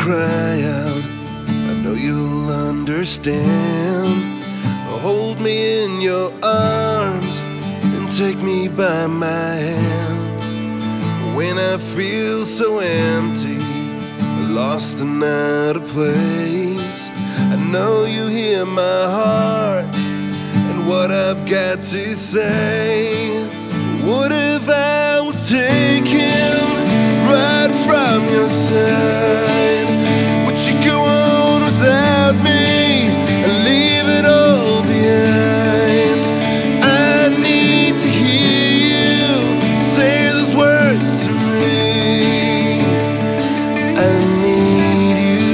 cry out, I know you'll understand. Hold me in your arms and take me by my hand. When I feel so empty, lost and out of place, I know you hear my heart and what I've got to say. What if I was taken right from your side? Would you go on without me and leave it all behind? I need to hear you say those words to me. I need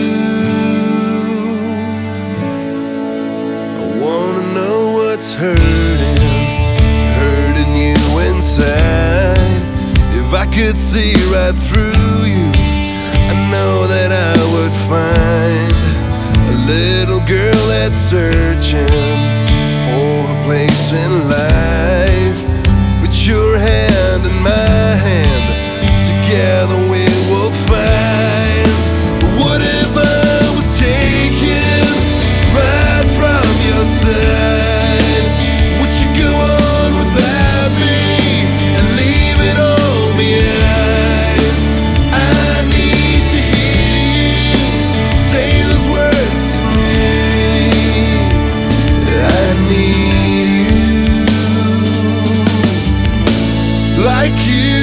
you. I wanna know what's hurting you inside. If I could see right through you, I know that I would find a little girl that's searching for a place in life. Put your hand in my hand, together we will find. What if I was taken right from your side? Would you go on without me and leave it all behind? I need to hear you say those words to me. I need you like you